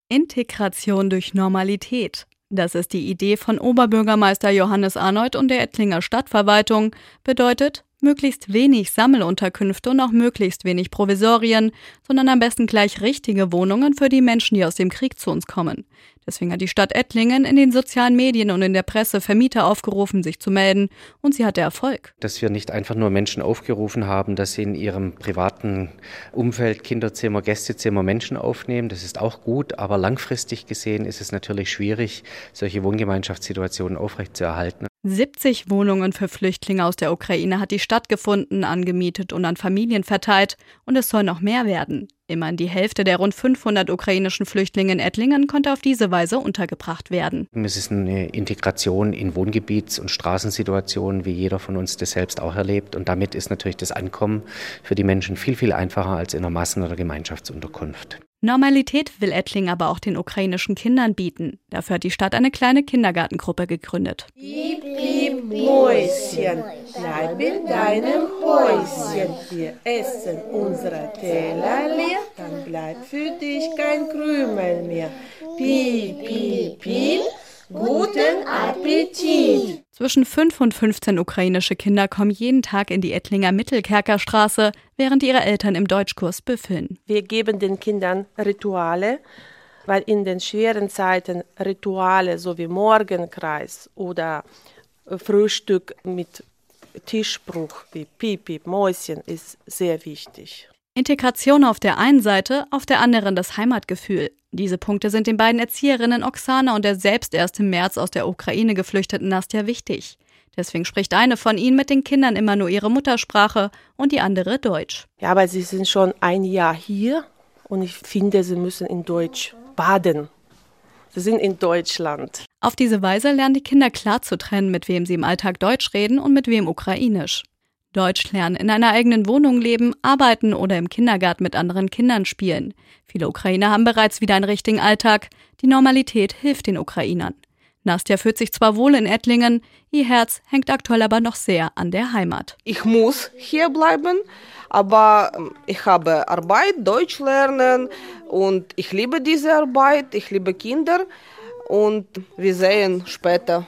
Integration durch Normalität. Das ist die Idee von Oberbürgermeister Johannes Arnold und der Ettlinger Stadtverwaltung. Bedeutet, möglichst wenig Sammelunterkünfte und auch möglichst wenig Provisorien, sondern am besten gleich richtige Wohnungen für die Menschen, die aus dem Krieg zu uns kommen. Deswegen hat die Stadt Ettlingen in den sozialen Medien und in der Presse Vermieter aufgerufen, sich zu melden. Und sie hatte Erfolg. Dass wir nicht einfach nur Menschen aufgerufen haben, dass sie in ihrem privaten Umfeld, Kinderzimmer, Gästezimmer Menschen aufnehmen. Das ist auch gut, aber langfristig gesehen ist es natürlich schwierig, solche Wohngemeinschaftssituationen aufrechtzuerhalten. 70 Wohnungen für Flüchtlinge aus der Ukraine hat die Stadt gefunden, angemietet und an Familien verteilt. Und es soll noch mehr werden. Immerhin die Hälfte der rund 500 ukrainischen Flüchtlinge in Ettlingen konnte auf diese Weise untergebracht werden. Es ist eine Integration in Wohngebiets- und Straßensituationen, wie jeder von uns das selbst auch erlebt. Und damit ist natürlich das Ankommen für die Menschen viel, viel einfacher als in einer Massen- oder Gemeinschaftsunterkunft. Normalität will Ettlingen aber auch den ukrainischen Kindern bieten. Dafür hat die Stadt eine kleine Kindergartengruppe gegründet. Piep, piep, Mäuschen, bleib in deinem Häuschen. Wir essen unsere Teller leer, dann bleibt für dich kein Krümel mehr. Piep, piep, piep, guten Appetit. Zwischen 5 und 15 ukrainische Kinder kommen jeden Tag in die Ettlinger Mittelkerker-Straße, während ihre Eltern im Deutschkurs büffeln. Wir geben den Kindern Rituale, weil in den schweren Zeiten Rituale so wie Morgenkreis oder Frühstück mit Tischspruch wie Piep, Piep, Mäuschen ist sehr wichtig. Integration auf der einen Seite, auf der anderen das Heimatgefühl. Diese Punkte sind den beiden Erzieherinnen Oksana und der selbst erst im März aus der Ukraine geflüchteten Nastja wichtig. Deswegen spricht eine von ihnen mit den Kindern immer nur ihre Muttersprache und die andere Deutsch. Ja, aber sie sind schon ein Jahr hier und ich finde, sie müssen in Deutsch baden. Sie sind in Deutschland. Auf diese Weise lernen die Kinder klar zu trennen, mit wem sie im Alltag Deutsch reden und mit wem Ukrainisch. Deutsch lernen, in einer eigenen Wohnung leben, arbeiten oder im Kindergarten mit anderen Kindern spielen. Viele Ukrainer haben bereits wieder einen richtigen Alltag. Die Normalität hilft den Ukrainern. Nastja fühlt sich zwar wohl in Ettlingen, ihr Herz hängt aktuell aber noch sehr an der Heimat. Ich muss hier bleiben, aber ich habe Arbeit, Deutsch lernen und ich liebe diese Arbeit, ich liebe Kinder und wir sehen später.